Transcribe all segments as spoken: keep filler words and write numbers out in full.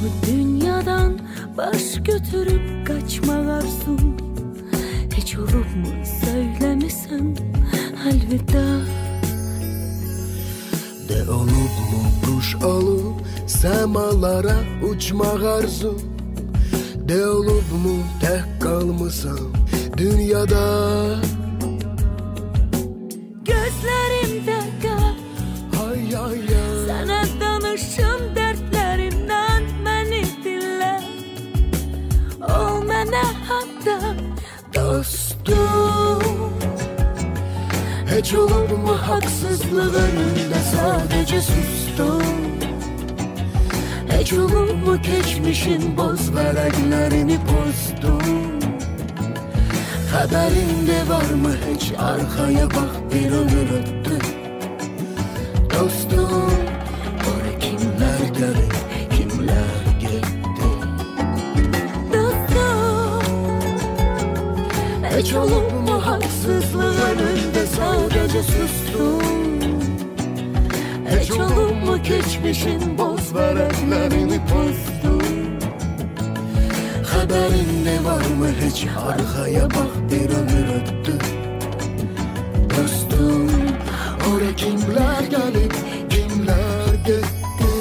Dünyadan baş götürüp kaçmak arzum hiç olup mu söylemişsen elveda. De olup mu kuş olup semalara uçmak arzum, de olup mu tek kalmışsan dünyada. Gözlerimde kal, ay ay ay, sana danışım dertlerimden beni dinle. Ol mənə hatta dostum. Hiç olup mu haksızlık önünde sadece sustum. Hiç olup mu geçmişin boz vereklerini bozdum. Haberinde var mı hiç arkaya bak bir ömür öttü. Dostum, oraya kimler gelip kimler gitti. Dostum, hiç olup mu haksızlık önünde sadece sustum. hiç olup mu geçmişin boz vereklerini bozdum. Haberinde var mı hiç arkaya bak bir ömür öttü. Dostum, oraya kimler gelip kimler gitti.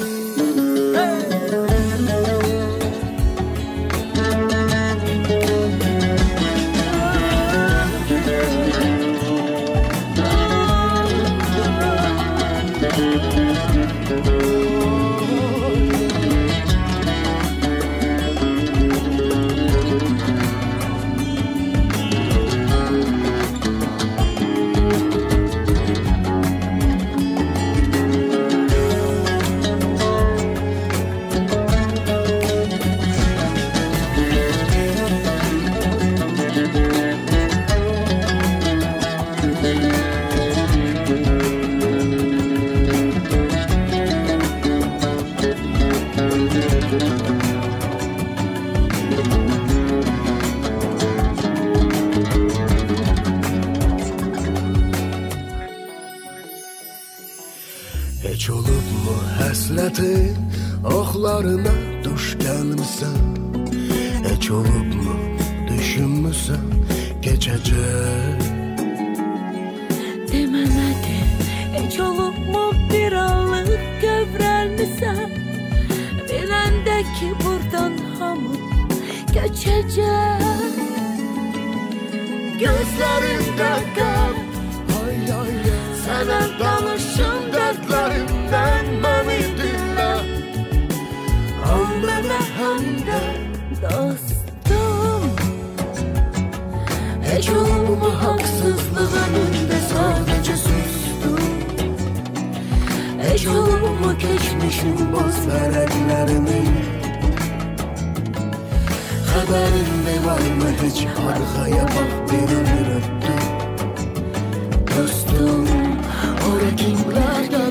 Hiç olup mu həslətin oxlarına duş gəlmisən? Hiç olup mu düşünmüsən geçəcək? Deməmədim, hiç olup mu bir anlık kövrəlmisən? Biləndə ki buradan hamı göçəcək. Gözlərimdə qal, ay ay ay, sənə danışım dertlerimden beni dinle. Ol mənə həmdə dostum. hiç olup mu haksızlık önünde sadece sustum. Hiç olup mu geçmişin boz vereklerini. Haberinde var mı hiç arkaya bak bir ömür öttü. Dostum, oraya kimler geldi?